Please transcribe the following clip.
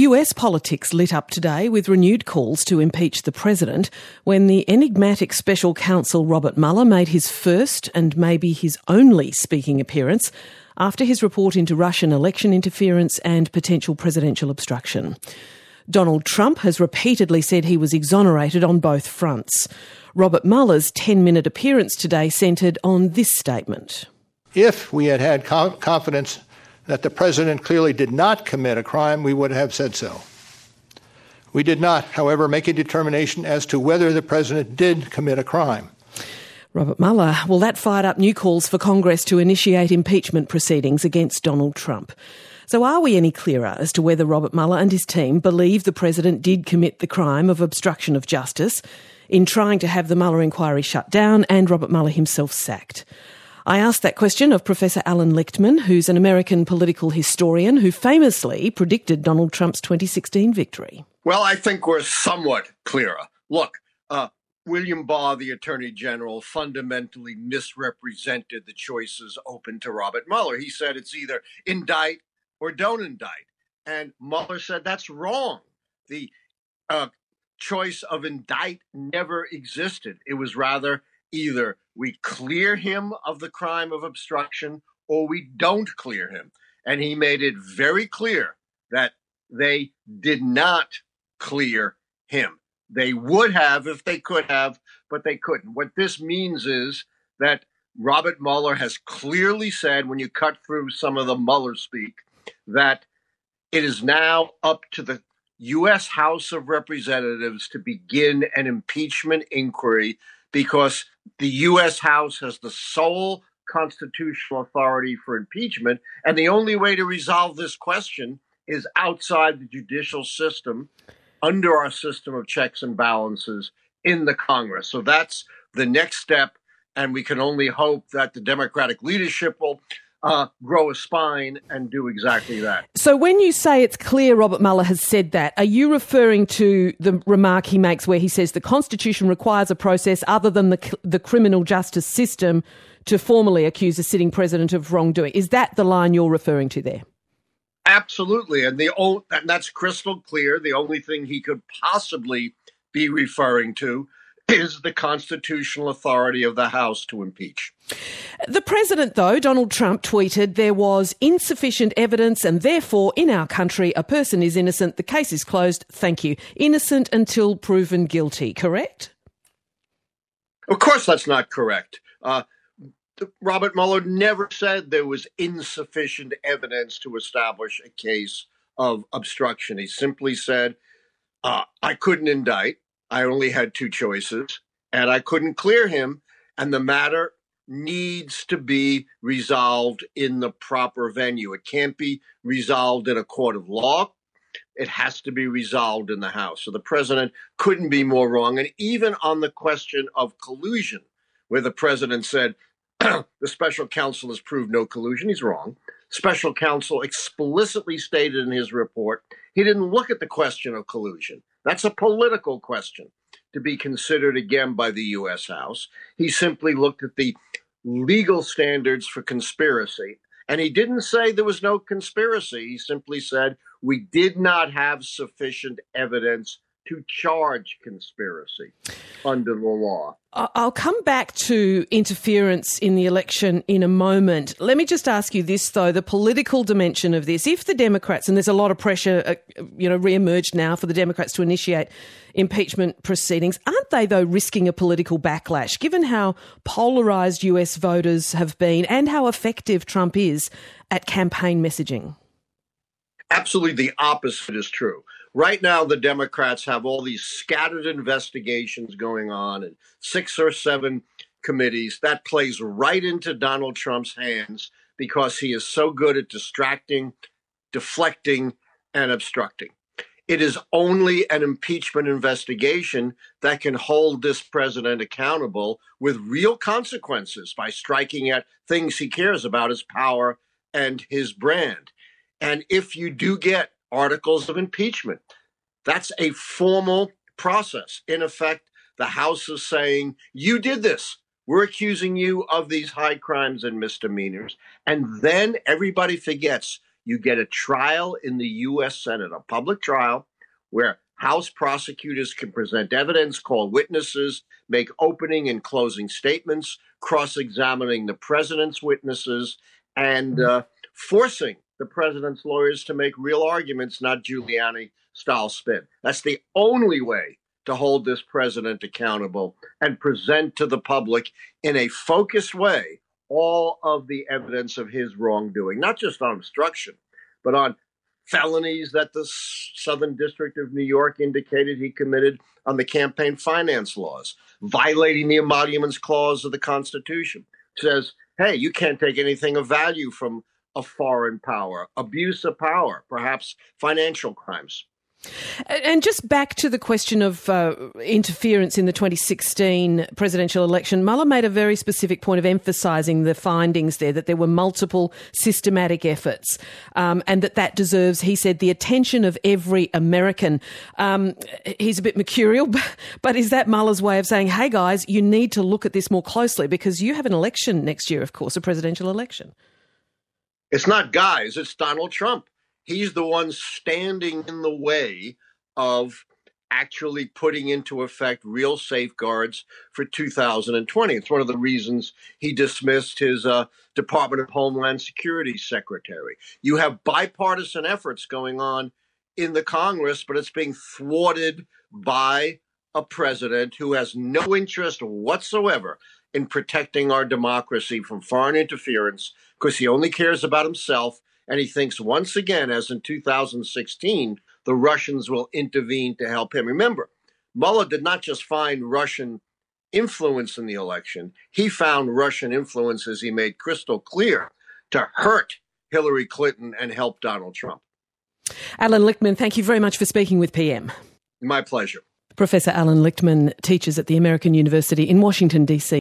US politics lit up today with renewed calls to impeach the president when the enigmatic special counsel Robert Mueller made his first and maybe his only speaking appearance after his report into Russian election interference and potential presidential obstruction. Donald Trump has repeatedly said he was exonerated on both fronts. Robert Mueller's 10-minute appearance today centred on this statement. If we had had confidence that the president clearly did not commit a crime, we would have said so. We did not, however, make a determination as to whether the president did commit a crime. Robert Mueller, well, that fired up new calls for Congress to initiate impeachment proceedings against Donald Trump. So are we any clearer as to whether Robert Mueller and his team believe the president did commit the crime of obstruction of justice in trying to have the Mueller inquiry shut down and Robert Mueller himself sacked? I asked that question of Professor Alan Lichtman, who's an American political historian who famously predicted Donald Trump's 2016 victory. Well, I think we're somewhat clearer. Look, William Barr, the Attorney General, fundamentally misrepresented the choices open to Robert Mueller. He said it's either indict or don't indict. And Mueller said that's wrong. The choice of indict never existed. It was rather either we clear him of the crime of obstruction or we don't clear him. And he made it very clear that they did not clear him. They would have if they could have, but they couldn't. What this means is that Robert Mueller has clearly said, when you cut through some of the Mueller speak, that it is now up to the U.S. House of Representatives to begin an impeachment inquiry because the U.S. House has the sole constitutional authority for impeachment, and the only way to resolve this question is outside the judicial system, under our system of checks and balances in the Congress. So that's the next step, and we can only hope that the Democratic leadership will grow a spine and do exactly that. So when you say it's clear Robert Mueller has said that, are you referring to the remark he makes where he says the Constitution requires a process other than the criminal justice system to formally accuse a sitting president of wrongdoing? Is that the line you're referring to there? Absolutely. And that's crystal clear. The only thing he could possibly be referring to is the constitutional authority of the House to impeach. The president, though, Donald Trump, tweeted there was insufficient evidence and therefore in our country a person is innocent. The case is closed. Thank you. Innocent until proven guilty, correct? Of course that's not correct. Robert Mueller never said there was insufficient evidence to establish a case of obstruction. He simply said, I couldn't indict. I only had two choices, and I couldn't clear him, and the matter needs to be resolved in the proper venue. It can't be resolved in a court of law. It has to be resolved in the House. So the president couldn't be more wrong. And even on the question of collusion, where the president said, the special counsel has proved no collusion, he's wrong. Special counsel explicitly stated in his report he didn't look at the question of collusion. That's a political question to be considered again by the U.S. House. He simply looked at the legal standards for conspiracy, and he didn't say there was no conspiracy. He simply said we did not have sufficient evidence to charge conspiracy under the law. I'll come back to interference in the election in a moment. Let me just ask you this, though, the political dimension of this. If the Democrats, and there's a lot of pressure, re-emerged now for the Democrats to initiate impeachment proceedings, aren't they, though, risking a political backlash, given how polarised US voters have been and how effective Trump is at campaign messaging? Absolutely the opposite is true. Right now, the Democrats have all these scattered investigations going on in 6 or 7 committees. That plays right into Donald Trump's hands because he is so good at distracting, deflecting, and obstructing. It is only an impeachment investigation that can hold this president accountable with real consequences by striking at things he cares about, his power and his brand. And if you do get articles of impeachment, that's a formal process. In effect, the House is saying, you did this. We're accusing you of these high crimes and misdemeanors. And then everybody forgets You get a trial in the U.S. Senate, a public trial where House prosecutors can present evidence, call witnesses, make opening and closing statements, cross-examining the president's witnesses, and forcing the president's lawyers to make real arguments, not Giuliani-style spin. That's the only way to hold this president accountable and present to the public in a focused way all of the evidence of his wrongdoing, not just on obstruction, but on felonies that the Southern District of New York indicated he committed on the campaign finance laws, violating the emoluments clause of the Constitution. It says, hey, you can't take anything of value from a foreign power, abuse of power, perhaps financial crimes. And just back to the question of interference in the 2016 presidential election, Mueller made a very specific point of emphasising the findings there, that there were multiple systematic efforts, and that deserves, he said, the attention of every American. He's a bit mercurial, but is that Mueller's way of saying, hey guys, you need to look at this more closely because you have an election next year, of course, a presidential election? It's not guys, it's Donald Trump. He's the one standing in the way of actually putting into effect real safeguards for 2020. It's one of the reasons he dismissed his Department of Homeland Security secretary. You have bipartisan efforts going on in the Congress, but it's being thwarted by a president who has no interest whatsoever in protecting our democracy from foreign interference because he only cares about himself. And he thinks once again, as in 2016, the Russians will intervene to help him. Remember, Mueller did not just find Russian influence in the election. He found Russian influence, as he made crystal clear, to hurt Hillary Clinton and help Donald Trump. Alan Lichtman, thank you very much for speaking with PM. My pleasure. Professor Alan Lichtman teaches at the American University in Washington, D.C.